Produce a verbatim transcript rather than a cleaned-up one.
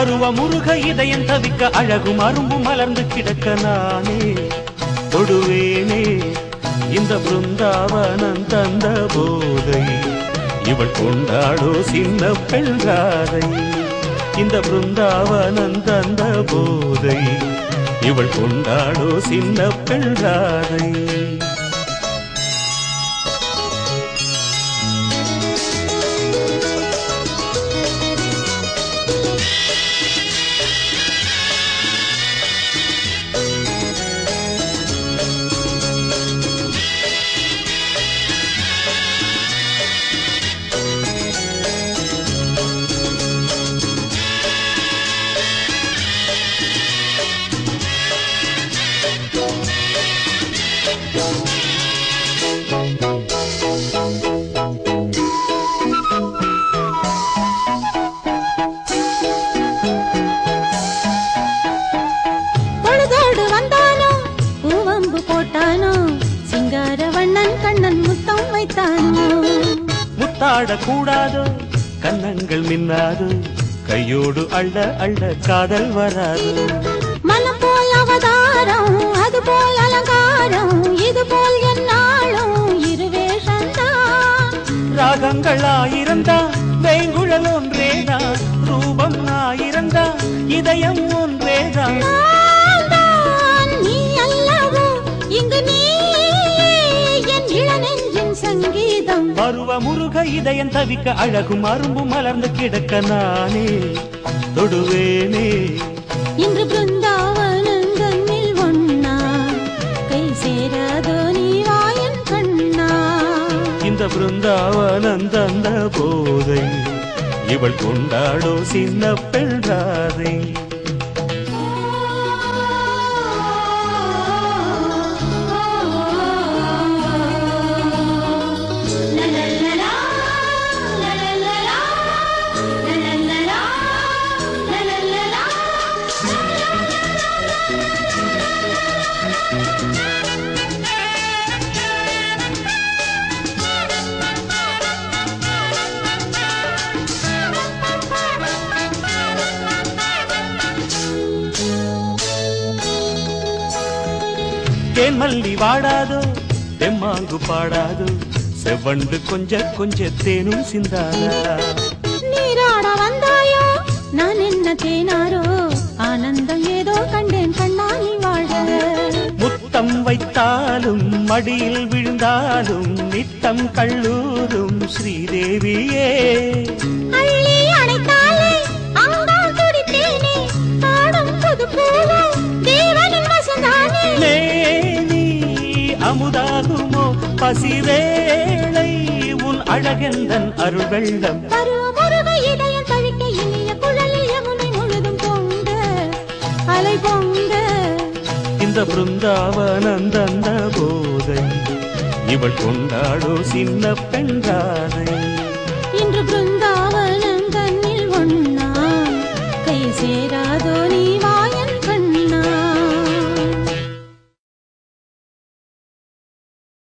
பருவ முருக இதயம் தவிக்க அழகும் அரும்பும் மலர்ந்து கிடக்க நானே தொடுவேனே இந்த பிருந்தாவனம் தந்த போதை இவள் கொண்டாடோ சின்ன பெண்காதை இந்த பிருந்தாவனம் தந்த போதை இவள் கொண்டாடோ சின்ன பெண்காதை கூடாதோ கண்ணங்கள் மின்னாதோ கையோடு அள்ள அள்ள காதல் வராது மனம் போல் அவதாரம் அது போல் அலங்காரம் இது போல் என்னாலும் இருவேஷந்தான் ராகங்கள் ஆயிரந்தா வேங்குழல் ஒன்றேதான் ரூபம் ஆயிரந்தா இதயம் ஒன்றேதான் நீ அல்லவோ இங்கு நீ என் இளநெஞ்சின் சங்கீதம் பருவ முருக இதயம் தவிக்க அழகும் அரும்பும் மலர்ந்து கிடக்க நானே தொடுவேனே இன்று பிருந்தாவனம் தன்னில் ஒன்னா கை சேராதோ நீ வாயன் கண்ணா இந்த பிருந்தாவனம் தந்த போதை இவள் கொண்டாடோ சின்ன பெண்ராதை தேன் மல்லி வாடாதோ தெம்மாங்கு பாடாதோ செவ்வண்டு கொஞ்ச கொஞ்ச தேனும் சிந்தாதா நீராட வந்தாயோ நான் என்ன தேனாரோ ஆனந்தம் ஏதோ கண்டேன் கண்ணா நீ வாழ முத்தம் வைத்தாலும் மடியில் விழுந்தாலும் நித்தம் கல்லூரும் ஸ்ரீதேவியே அள்ளி அணைத்தாலே அங்கால் துடித்தேனே ஆடும் புது பூவோ தேவனின் வசந்தானே அமுதாகுமோ பசிவேளை உன் அழகெந்தன் அருள் வெள்ளம் பருவமுருக இதயம் தவிக்க இனிய குழலில் யமுனை முழுதும் பொங்க அலை பொங்க இந்த பிருந்தாவனம் தந்த போதை இவள் கொண்டாடோ சின்ன பெண்காதை இன்று பிருந்தாவனம் தன்னில் ஒன்னா கை சேராதோ நீ